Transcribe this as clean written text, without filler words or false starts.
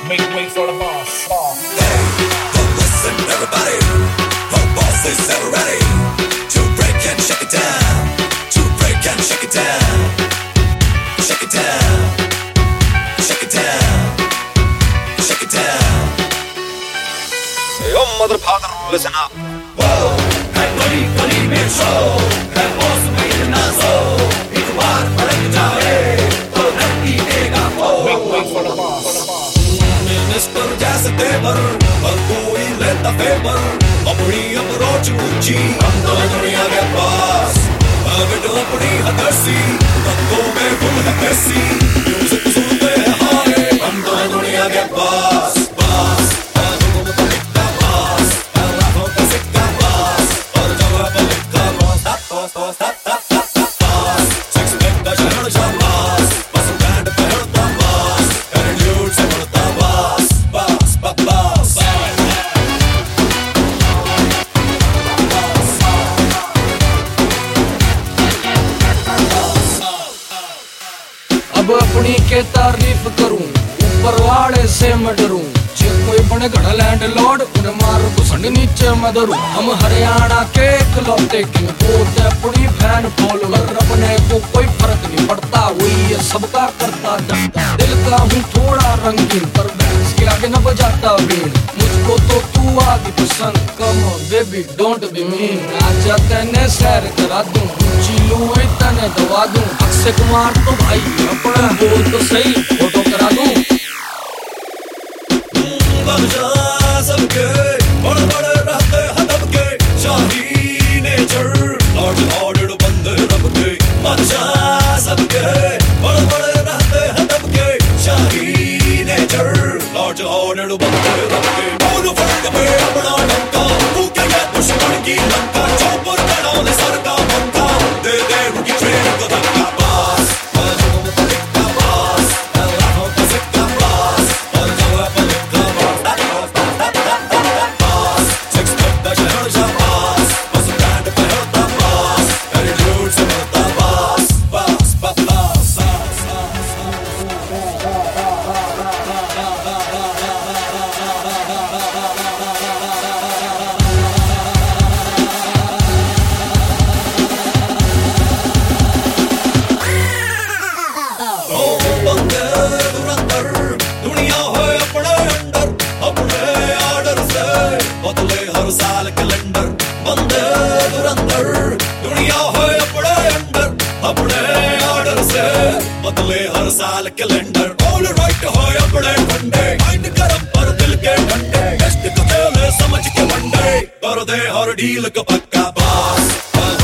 Make way for the boss. Hey, but listen, everybody. Our boss is ever ready to break and shake it down. To break and shake it down. Shake it down. Shake it down. Shake it down. Hey, oh mother, father, listen up. Whoa, है बड़ी गली में show, है boss में इतना show. एक बार पलट जाए तो नक्की देगा वो. Make way for the boss. Minister जैसे तेवर, हर कोई लेता फेवर. अपनी अप्रोच ऊंची, हम तो दुनिया के पास. अगर अपनी हदसी, रंगों में गुल है कैसी. म्यूजिक सुनते हैं हारे, हम तो दुनिया के पास. पास, आदमों का लिखता पास, लाखों का सिक्का पास, और जगह पर लिखता पास. पास, पास, सिक्स पैक का शहर शाबाश, बस बैंड पहनता पास, एटीट्यूड से बढ़ता पास. पास, पास. अब अपनी के तारीफ करूं, ऊपर वाले से मैं डरूं. जे कोई बने घड़ा लैंडलॉर्ड, उन्हें मारो घुसंड नीचे मैं धरूं. हम हरियाणा के इकलौते किंग, बोलते अपनी फैन फॉलोअर. अपने को कोई फर्क नहीं पड़ता, वही है सबका करता धरता. दिल का हूँ थोड़ा रंगीन, पर बैंस के आगे न बजाता बीन. मुझको तो तू आगे पसंद, come baby don't be mean. आजा तेने सैर करा दूं, चिलू तने दवा दूं. अक्षय कुमार तो भाई अपना बोल तो सही, फोटो करा दूं. बजा सबके, बड़े बड़े रहते हैं दबके. शाही नेचर, लॉर्ड ऑर्डर बंदे रब के. बजा सबके, बड़े बड़े रहते हैं दबके. शाही नेचर, लॉर्ड ऑर्डर बंदे रब के. बोलो फर्क पे अपना डंका, तू क्या है दुश्मन की लंका. चौपर कड़ाले सर का पंखा, दे दे रुकी ट्रेन को धक्का. पास, बाजू में लिखता पास, लाखों का सिक्का पास, और जगह पर लिखता पास. पास, सिक्स पैक का शहर शाबाश, बस बैंड पहनता पास, एटीट्यूड से बढ़ता पास. पास, पास. बंदे धुरंधर, दुनिया है अपने अंडर. अपने आर्डर से बदले हर साल कैलेंडर. बंदे धुरंधर, दुनिया है अपने अंडर. अपने आर्डर से बदले हर साल कैलेंडर. ऑल राइट है अपने ठंडे, माइंड गरम पर दिल के ठंडे. टेस्ट को खेले समझ के वनडे, कर दे हर डील का पक्का. पास,